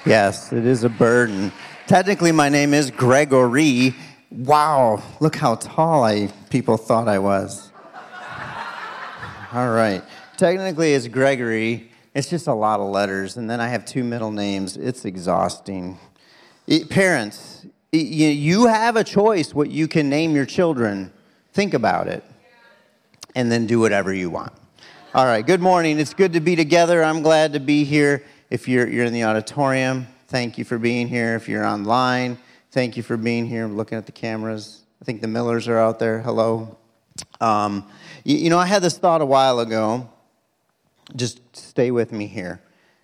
Yes, it is a burden. Technically, my name is Gregory. Wow, look how tall people thought I was. All right. Technically, it's Gregory. It's just a lot of letters, and then I have 2 middle names. It's exhausting. Parents, you have a choice what you can name your children. Think about it, and then do whatever you want. All right, good morning. It's good to be together. I'm glad to be here. If you're in the auditorium, thank you for being here. If you're online, thank you for being here. I'm looking at the cameras. I think the Millers are out there. Hello. I had this thought a while ago. Just stay with me here.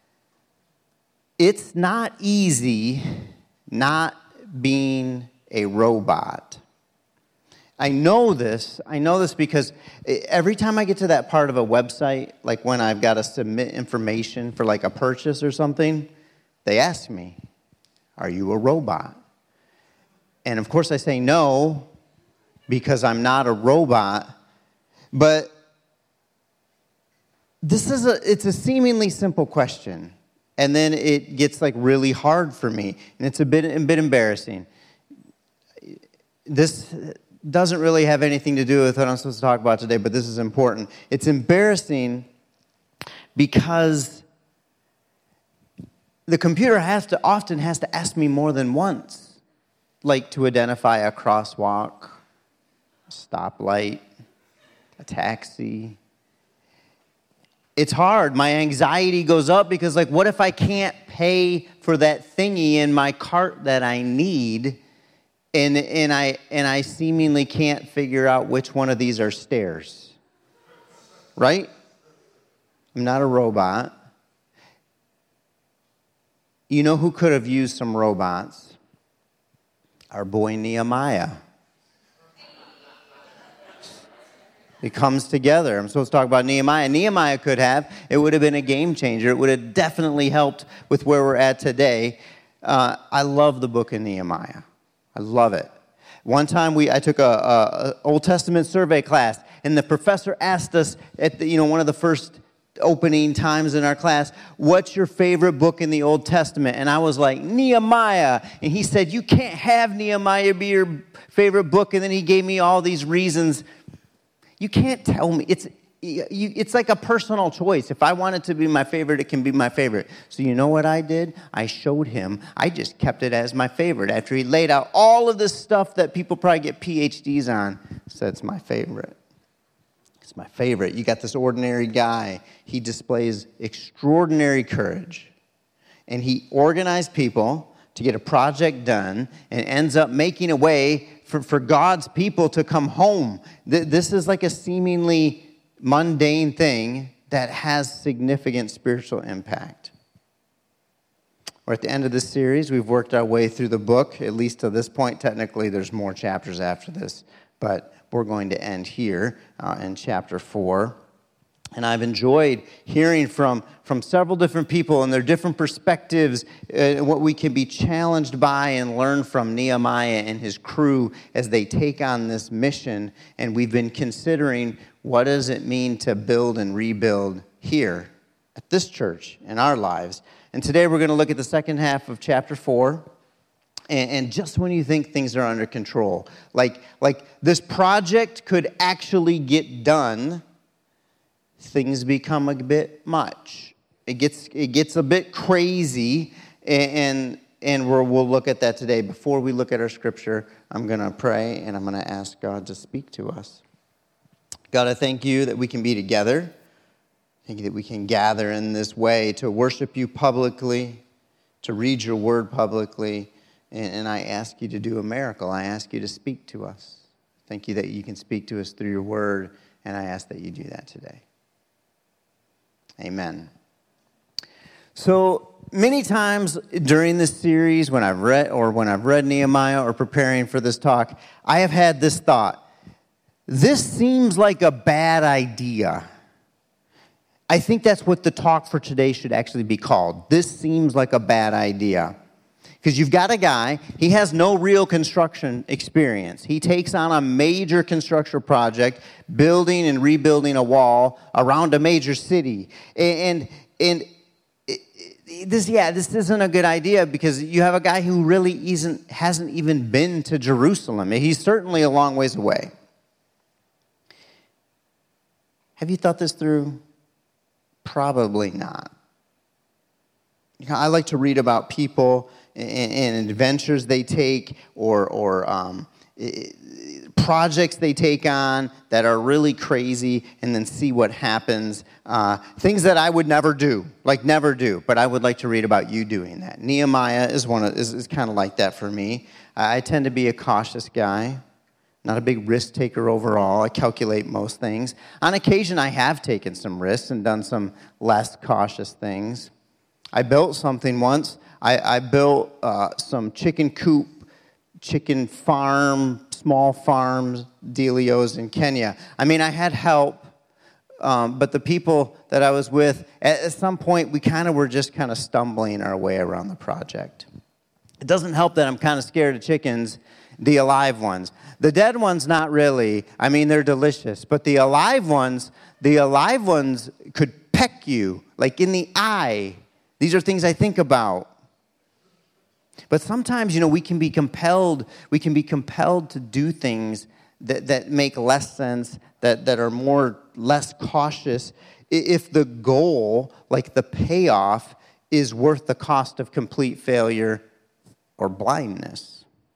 It's not easy not being a robot. I know this because every time I get to that part of a website, like when I've got to submit information for like a purchase or something, they ask me, are you a robot? And of course I say no, because I'm not a robot. But it's a seemingly simple question. And then it gets like really hard for me. And it's a bit embarrassing. This doesn't really have anything to do with what I'm supposed to talk about today, but this is important. It's embarrassing because the computer often has to ask me more than once, like to identify a crosswalk, a stoplight, a taxi. It's hard. My anxiety goes up because, like, what if I can't pay for that thingy in my cart that I need? And I seemingly can't figure out which one of these are stairs. Right? I'm not a robot. You know who could have used some robots? Our boy Nehemiah. It comes together. I'm supposed to talk about Nehemiah. Nehemiah could have. It would have been a game changer. It would have definitely helped with where we're at today. I love the book of Nehemiah. I love it. One time I took a Old Testament survey class, and the professor asked us at one of the first opening times in our class, what's your favorite book in the Old Testament? And I was like, Nehemiah. And he said, you can't have Nehemiah be your favorite book. And then he gave me all these reasons. You can't tell me. It's like a personal choice. If I want it to be my favorite, it can be my favorite. So you know what I did? I showed him. I just kept it as my favorite. After he laid out all of this stuff that people probably get PhDs on, said it's my favorite. It's my favorite. You got this ordinary guy. He displays extraordinary courage. And he organized people to get a project done and ends up making a way for God's people to come home. This is like a seemingly mundane thing that has significant spiritual impact. We're at the end of this series. We've worked our way through the book, at least to this point. Technically, there's more chapters after this, but we're going to end here in chapter 4. And I've enjoyed hearing from several different people and their different perspectives, what we can be challenged by and learn from Nehemiah and his crew as they take on this mission. And we've been considering, what does it mean to build and rebuild here at this church in our lives? And today we're going to look at the second half of chapter 4. And just when you think things are under control, like this project could actually get done, things become a bit much. It gets a bit crazy, and we'll look at that today. Before we look at our scripture, I'm going to pray, and I'm going to ask God to speak to us. God, I thank you that we can be together. Thank you that we can gather in this way to worship you publicly, to read your word publicly, and I ask you to do a miracle. I ask you to speak to us. Thank you that you can speak to us through your word, and I ask that you do that today. Amen. So many times during this series, when I've read Nehemiah or preparing for this talk, I have had this thought. This seems like a bad idea. I think that's what the talk for today should actually be called. This seems like a bad idea. Because you've got a guy, he has no real construction experience. He takes on a major construction project, building and rebuilding a wall around a major city. And this isn't a good idea because you have a guy who really hasn't even been to Jerusalem. He's certainly a long ways away. Have you thought this through? Probably not. I like to read about people and adventures they take or projects they take on that are really crazy and then see what happens. Things that I would never do, but I would like to read about you doing that. Nehemiah is kind of like that for me. I tend to be a cautious guy, not a big risk taker overall. I calculate most things. On occasion, I have taken some risks and done some less cautious things. I built something once. I built some chicken coop, chicken farm, small farms, dealios in Kenya. I mean, I had help, but the people that I was with, at some point, we were just stumbling our way around the project. It doesn't help that I'm kind of scared of chickens, the alive ones. The dead ones, not really. I mean, they're delicious. But the alive ones could peck you, like in the eye. These are things I think about. But sometimes, we can be compelled to do things that make less sense, that are less cautious, if the goal, like the payoff, is worth the cost of complete failure or blindness.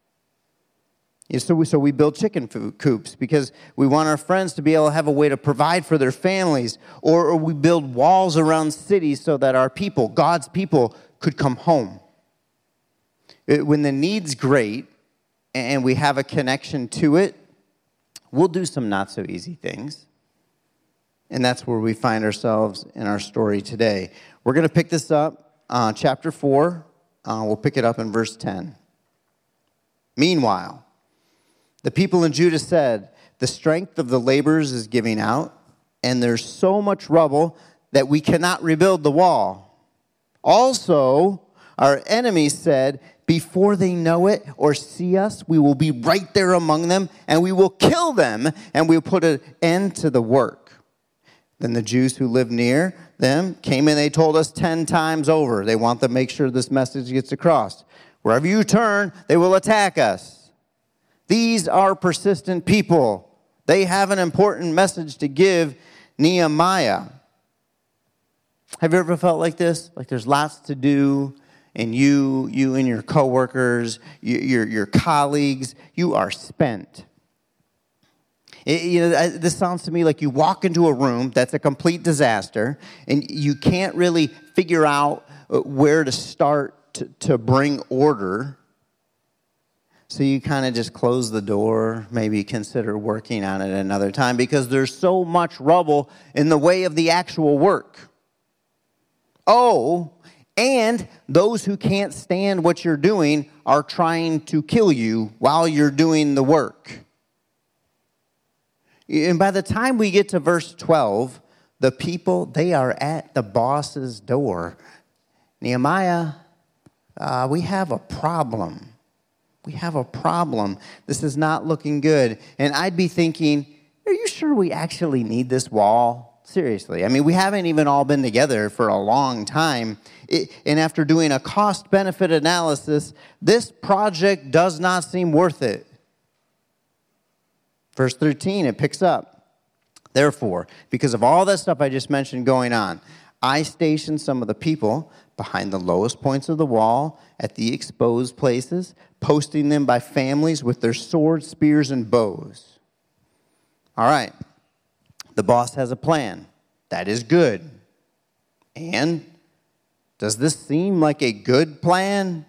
So we build chicken coops because we want our friends to be able to have a way to provide for their families. Or we build walls around cities so that our people, God's people, could come home. When the need's great and we have a connection to it, we'll do some not so easy things. And that's where we find ourselves in our story today. We're going to pick this up, chapter 4. We'll pick it up in verse 10. Meanwhile, the people in Judah said, "The strength of the laborers is giving out, and there's so much rubble that we cannot rebuild the wall. Also, our enemies said, before they know it or see us, we will be right there among them, and we will kill them, and we will put an end to the work." Then the Jews who lived near them came and they told us 10 times over. They want to make sure this message gets across. Wherever you turn, they will attack us. These are persistent people. They have an important message to give Nehemiah. Have you ever felt like this? Like there's lots to do, and you and your coworkers, your colleagues, you are spent. This sounds to me like you walk into a room that's a complete disaster, and you can't really figure out where to start to bring order. So you kind of just close the door, maybe consider working on it another time because there's so much rubble in the way of the actual work. Oh, and those who can't stand what you're doing are trying to kill you while you're doing the work. And by the time we get to verse 12, the people, they are at the boss's door. Nehemiah, we have a problem. We have a problem. This is not looking good. And I'd be thinking, are you sure we actually need this wall? Seriously. I mean, we haven't even all been together for a long time. And after doing a cost-benefit analysis, this project does not seem worth it. Verse 13, it picks up. Therefore, because of all that stuff I just mentioned going on, I stationed some of the people behind the lowest points of the wall at the exposed places, posting them by families with their swords, spears, and bows. All right. The boss has a plan. That is good. And does this seem like a good plan?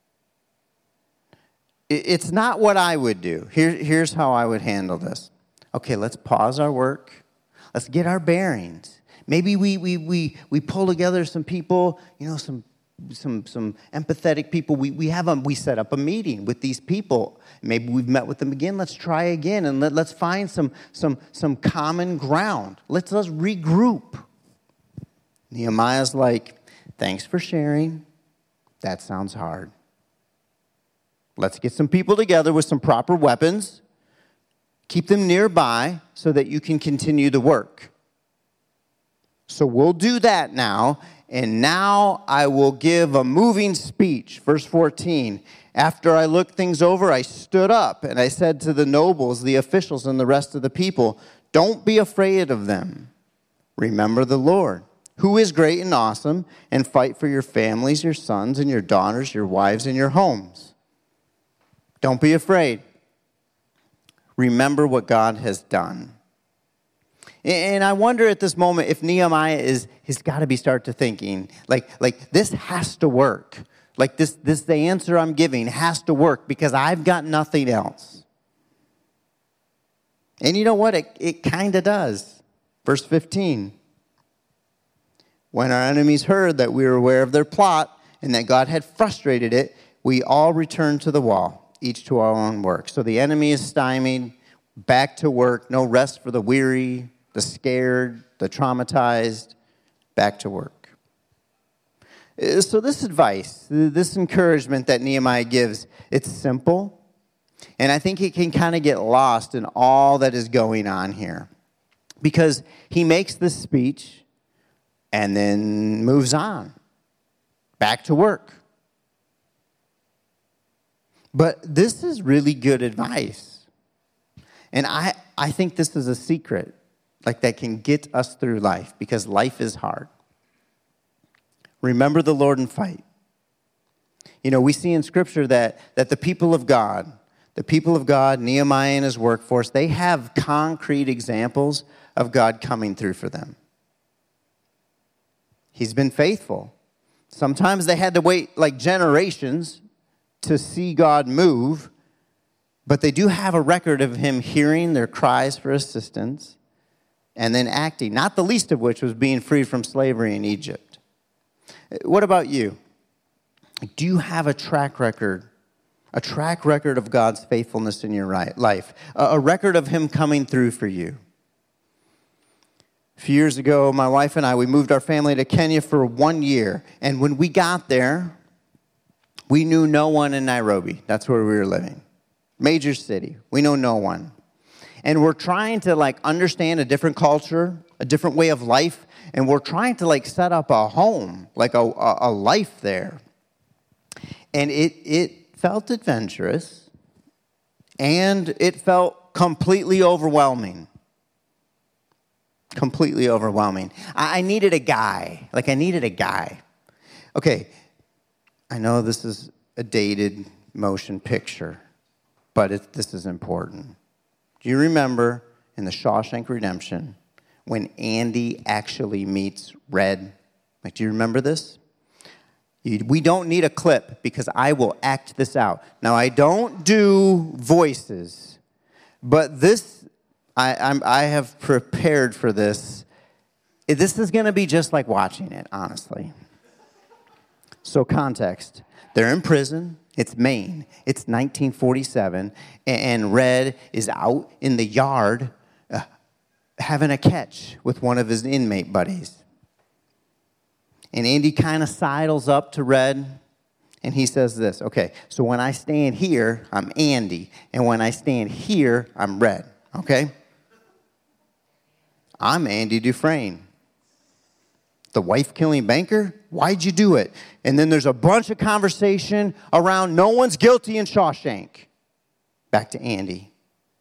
It's not what I would do. Here's how I would handle this. Okay, let's pause our work. Let's get our bearings. Maybe we pull together some people, some empathetic people. We set up a meeting with these people. Maybe we've met with them again. Let's try again and let's find some common ground. Let's regroup. Nehemiah's like, thanks for sharing. That sounds hard. Let's get some people together with some proper weapons. Keep them nearby so that you can continue the work. So we'll do that now, And now I will give a moving speech. Verse 14. After I looked things over, I stood up and I said to the nobles, the officials, and the rest of the people, don't be afraid of them. Remember the Lord, who is great and awesome, and fight for your families, your sons and your daughters, your wives and your homes. Don't be afraid. Remember what God has done. And I wonder at this moment if Nehemiah he's got to be start to thinking, like this has to work. Like this the answer I'm giving has to work because I've got nothing else. And you know what? It kind of does. Verse 15. When our enemies heard that we were aware of their plot and that God had frustrated it, we all returned to the wall, each to our own work. So the enemy is stymied, back to work, no rest for the weary, the scared, the traumatized, back to work. So this advice, this encouragement that Nehemiah gives, it's simple, and I think it can kind of get lost in all that is going on here. Because he makes this speech and then moves on, back to work. But this is really good advice. And I think this is a secret, like that can get us through life, because life is hard. Remember the Lord and fight. You know, we see in Scripture that the people of God, Nehemiah and his workforce, they have concrete examples of God coming through for them. He's been faithful. Sometimes they had to wait like generations to see God move, but they do have a record of him hearing their cries for assistance and then acting, not the least of which was being freed from slavery in Egypt. What about you? Do you have a track record of God's faithfulness in your life, a record of him coming through for you? A few years ago, my wife and I, we moved our family to Kenya for 1 year. And when we got there, we knew no one in Nairobi. That's where we were living. Major city. We know no one. And we're trying to understand a different culture, a different way of life. And we're trying to set up a home, like a life there. And it felt adventurous. And it felt completely overwhelming. Completely overwhelming. I needed a guy. Okay, I know this is a dated motion picture, but this is important. Do you remember in The Shawshank Redemption when Andy actually meets Red? Do you remember this? We don't need a clip because I will act this out. Now, I don't do voices, but this, I have prepared for this. This is going to be just like watching it, honestly. So context. They're in prison. It's Maine. It's 1947. And Red is out in the yard having a catch with one of his inmate buddies. And Andy kind of sidles up to Red, and he says this. Okay, so when I stand here, I'm Andy. And when I stand here, I'm Red. Okay? I'm Andy Dufresne. The wife-killing banker? Why'd you do it? And then there's a bunch of conversation around no one's guilty in Shawshank. Back to Andy.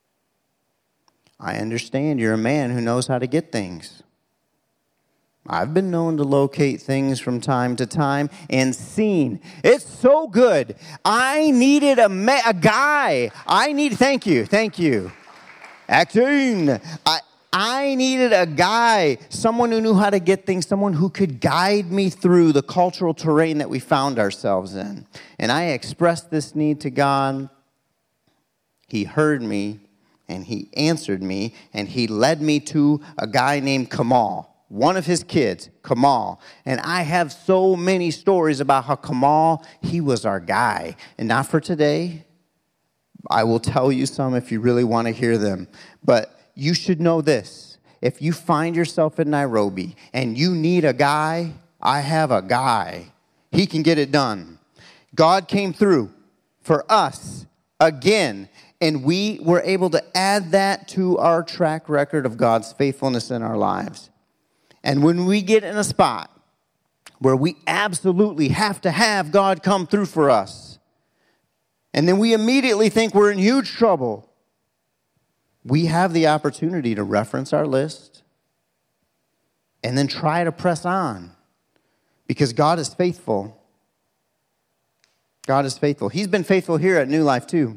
I understand you're a man who knows how to get things. I've been known to locate things from time to time and seen. It's so good. I needed a guy. Thank you. Acting. I needed a guy, someone who knew how to get things, someone who could guide me through the cultural terrain that we found ourselves in. And I expressed this need to God. He heard me, and he answered me, and he led me to a guy named Kamal, one of his kids, Kamal. And I have so many stories about how Kamal, he was our guy. And not for today. I will tell you some if you really want to hear them. But you should know this. If you find yourself in Nairobi and you need a guy, I have a guy. He can get it done. God came through for us again, and we were able to add that to our track record of God's faithfulness in our lives. And when we get in a spot where we absolutely have to have God come through for us, and then we immediately think we're in huge trouble, we have the opportunity to reference our list and then try to press on, because God is faithful. God is faithful. He's been faithful here at New Life too.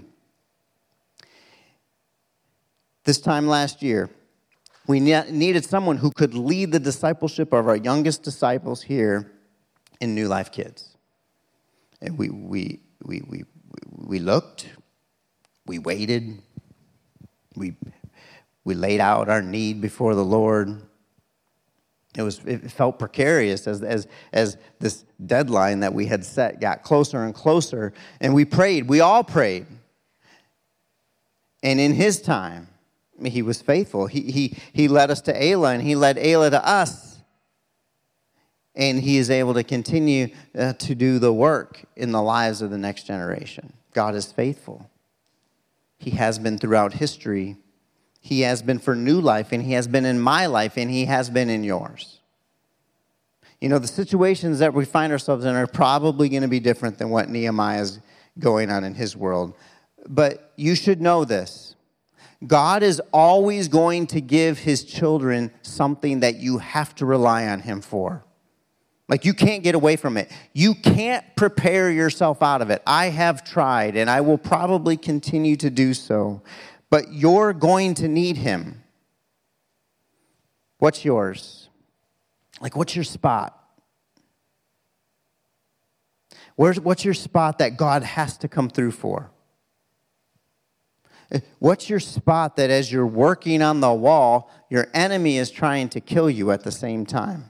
This time last year, we needed someone who could lead the discipleship of our youngest disciples here in New Life Kids. And we looked, we waited, we laid out our need before the Lord. It felt precarious as this deadline that we had set got closer and closer. And we prayed. We all prayed. And in His time, He was faithful. He led us to Ayla, and He led Ayla to us. And He is able to continue to do the work in the lives of the next generation. God is faithful. He has been throughout history. He has been for New Life, and He has been in my life, and He has been in yours. You know, the situations that we find ourselves in are probably going to be different than what Nehemiah is going on in his world. But you should know this. God is always going to give His children something that you have to rely on Him for. Like, you can't get away from it. You can't prepare yourself out of it. I have tried, and I will probably continue to do so. But you're going to need Him. What's yours? Like, what's your spot? What's your spot that God has to come through for? What's your spot that as you're working on the wall, your enemy is trying to kill you at the same time?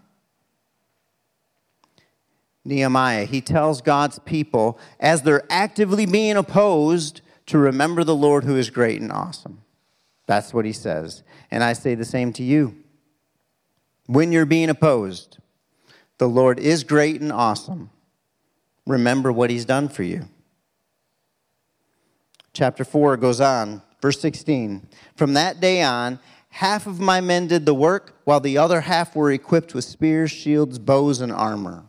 Nehemiah, he tells God's people, as they're actively being opposed, to remember the Lord who is great and awesome. That's what he says. And I say the same to you. When you're being opposed, the Lord is great and awesome. Remember what He's done for you. Chapter 4 goes on, verse 16. From that day on, half of my men did the work, while the other half were equipped with spears, shields, bows, and armor.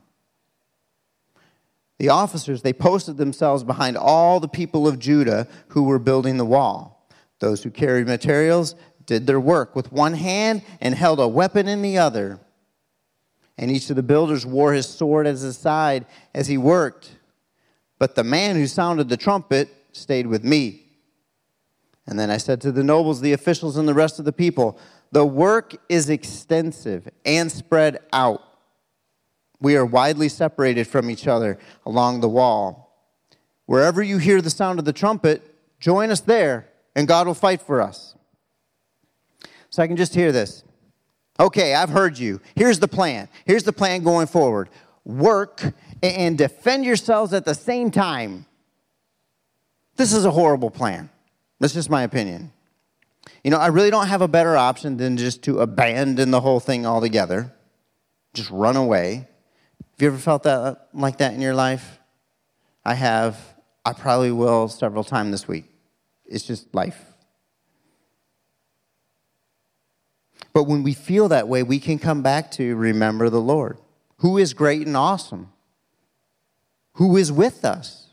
The officers, they posted themselves behind all the people of Judah who were building the wall. Those who carried materials did their work with one hand and held a weapon in the other. And each of the builders wore his sword at his side as he worked. But the man who sounded the trumpet stayed with me. And then I said to the nobles, the officials, and the rest of the people, the work is extensive and spread out. We are widely separated from each other along the wall. Wherever you hear the sound of the trumpet, join us there, and God will fight for us. So I can just hear this. Okay, I've heard you. Here's the plan. Here's the plan going forward. Work and defend yourselves at the same time. This is a horrible plan. That's just my opinion. You know, I really don't have a better option than just to abandon the whole thing altogether. Just run away. Have you ever felt that like that in your life? I have. I probably will several times this week. It's just life. But when we feel that way, we can come back to remember the Lord, who is great and awesome, who is with us.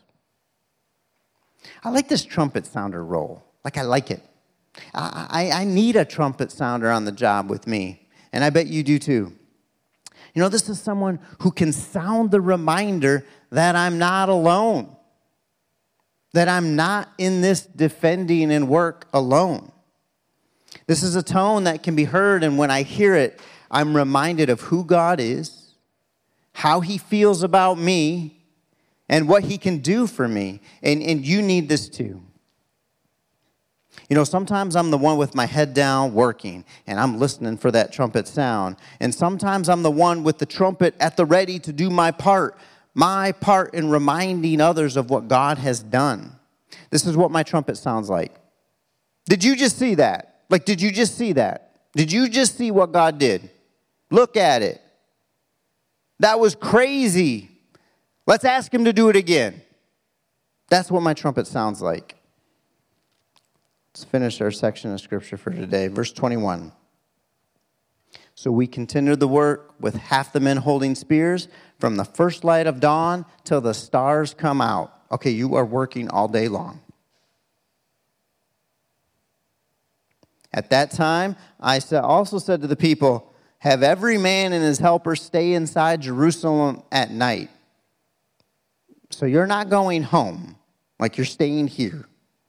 I like this trumpet sounder role. Like, I like it. I need a trumpet sounder on the job with me, and I bet you do too. You know, this is someone who can sound the reminder that I'm not alone, that I'm not in this defending and work alone. This is a tone that can be heard, and when I hear it, I'm reminded of who God is, how He feels about me, and what He can do for me. And you need this too. You know, sometimes I'm the one with my head down working, and I'm listening for that trumpet sound. And sometimes I'm the one with the trumpet at the ready to do my part in reminding others of what God has done. This is what my trumpet sounds like. Did you just see that? Like, did you just see that? Did you just see what God did? Look at it. That was crazy. Let's ask Him to do it again. That's what my trumpet sounds like. Let's finish our section of Scripture for today. Verse 21. So we continued the work with half the men holding spears from the first light of dawn till the stars come out. Okay, you are working all day long. At that time, I also said to the people, have every man and his helper stay inside Jerusalem at night. So you're not going home, like you're staying here.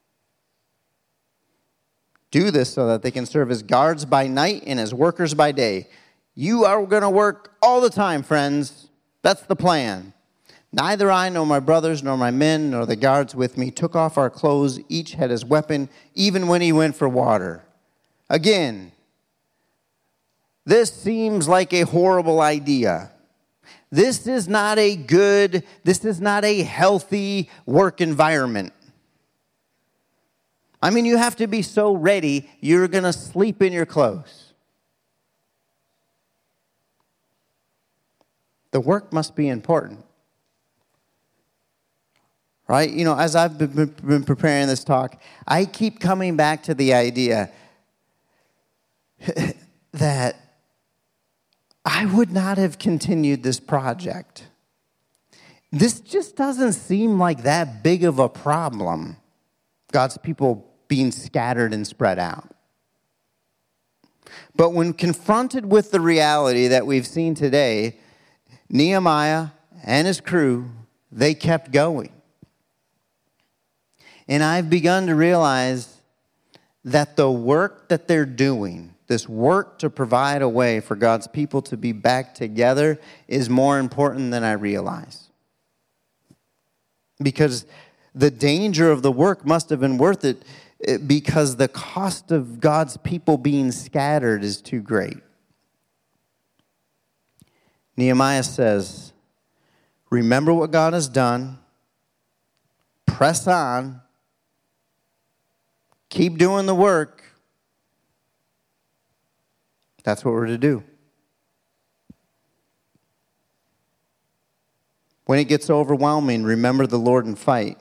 Do this so that they can serve as guards by night and as workers by day. You are going to work all the time, friends. That's the plan. Neither I nor my brothers nor my men nor the guards with me took off our clothes. Each had his weapon, even when he went for water. Again, this seems like a horrible idea. This is not a healthy work environment. I mean, you have to be so ready, you're going to sleep in your clothes. The work must be important. Right? You know, as I've been preparing this talk, I keep coming back to the idea that I would not have continued this project. This just doesn't seem like that big of a problem, God's people being scattered and spread out. But when confronted with the reality that we've seen today, Nehemiah and his crew, they kept going. And I've begun to realize that the work that they're doing, this work to provide a way for God's people to be back together, is more important than I realize. Because the danger of the work must have been worth it, because the cost of God's people being scattered is too great. Nehemiah says, remember what God has done, press on, keep doing the work. That's what we're to do. When it gets overwhelming, remember the Lord and fight.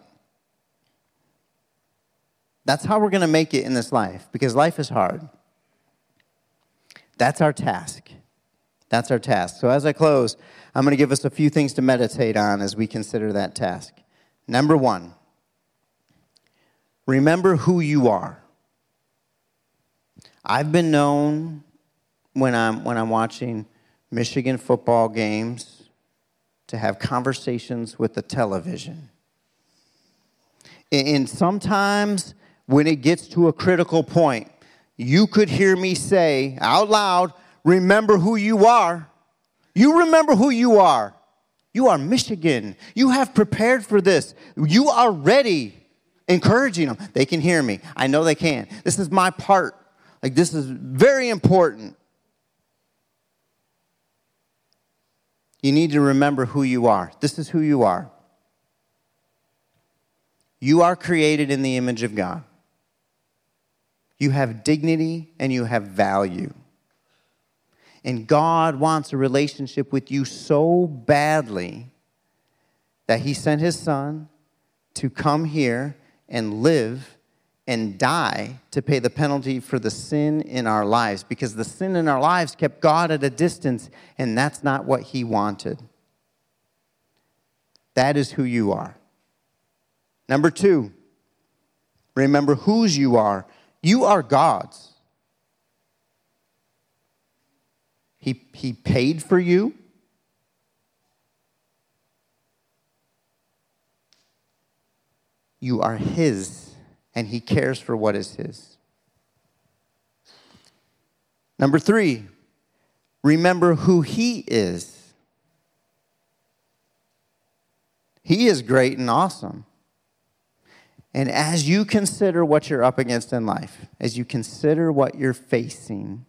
That's how we're going to make it in this life, because life is hard. That's our task. That's our task. So as I close, I'm going to give us a few things to meditate on as we consider that task. Number one, remember who you are. I've been known when I'm watching Michigan football games to have conversations with the television. And sometimes when it gets to a critical point, you could hear me say out loud, remember who you are. You remember who you are. You are Michigan. You have prepared for this. You are ready. Encouraging them. They can hear me. I know they can. This is my part. Like, this is very important. You need to remember who you are. This is who you are. You are created in the image of God. You have dignity and you have value. And God wants a relationship with you so badly that He sent His Son to come here and live and die to pay the penalty for the sin in our lives, because the sin in our lives kept God at a distance, and that's not what He wanted. That is who you are. Number two, remember whose you are. You are God's. He paid for you. You are His, and He cares for what is His. Number three, remember who He is. He is great and awesome. And as you consider what you're up against in life, as you consider what you're facing,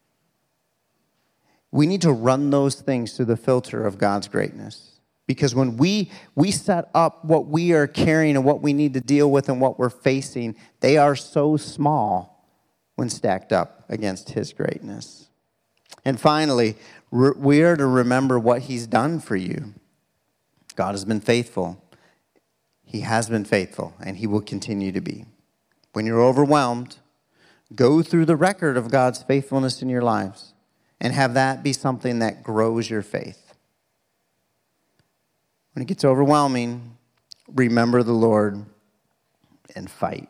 we need to run those things through the filter of God's greatness. Because when we set up what we are carrying and what we need to deal with and what we're facing, they are so small when stacked up against His greatness. And finally, we are to remember what He's done for you. God has been faithful. He has been faithful, and He will continue to be. When you're overwhelmed, go through the record of God's faithfulness in your lives and have that be something that grows your faith. When it gets overwhelming, remember the Lord and fight.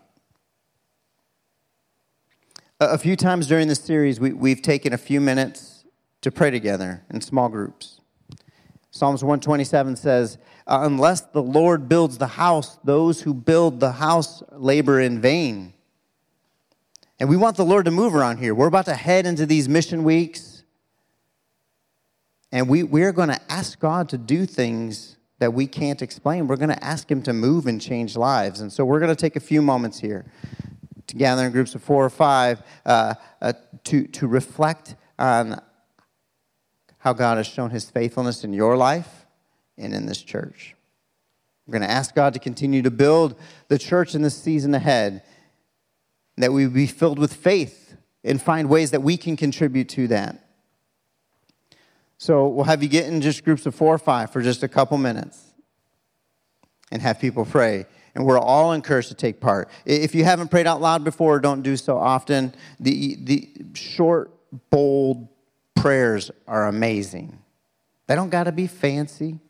A few times during this series, we've taken a few minutes to pray together in small groups. Psalms 127 says, unless the Lord builds the house, those who build the house labor in vain. And we want the Lord to move around here. We're about to head into these mission weeks. And we're going to ask God to do things that we can't explain. We're going to ask him to move and change lives. And so we're going to take a few moments here to gather in groups of 4 or 5 to reflect on how God has shown his faithfulness in your life and in this church. We're going to ask God to continue to build the church in this season ahead, that we be filled with faith and find ways that we can contribute to that. So we'll have you get in just groups of 4 or 5 for just a couple minutes and have people pray. And we're all encouraged to take part. If you haven't prayed out loud before, don't do so often. The short, bold prayers are amazing. They don't got to be fancy.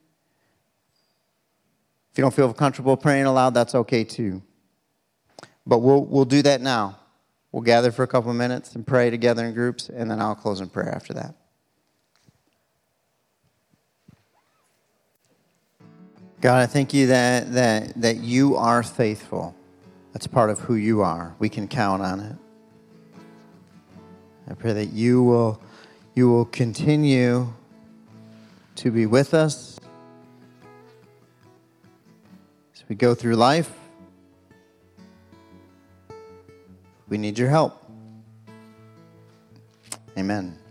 If you don't feel comfortable praying aloud, that's okay too. But we'll do that now. We'll gather for a couple of minutes and pray together in groups, and then I'll close in prayer after that. God, I thank you that you are faithful. That's part of who you are. We can count on it. I pray that you will continue to be with us as we go through life. We need your help. Amen.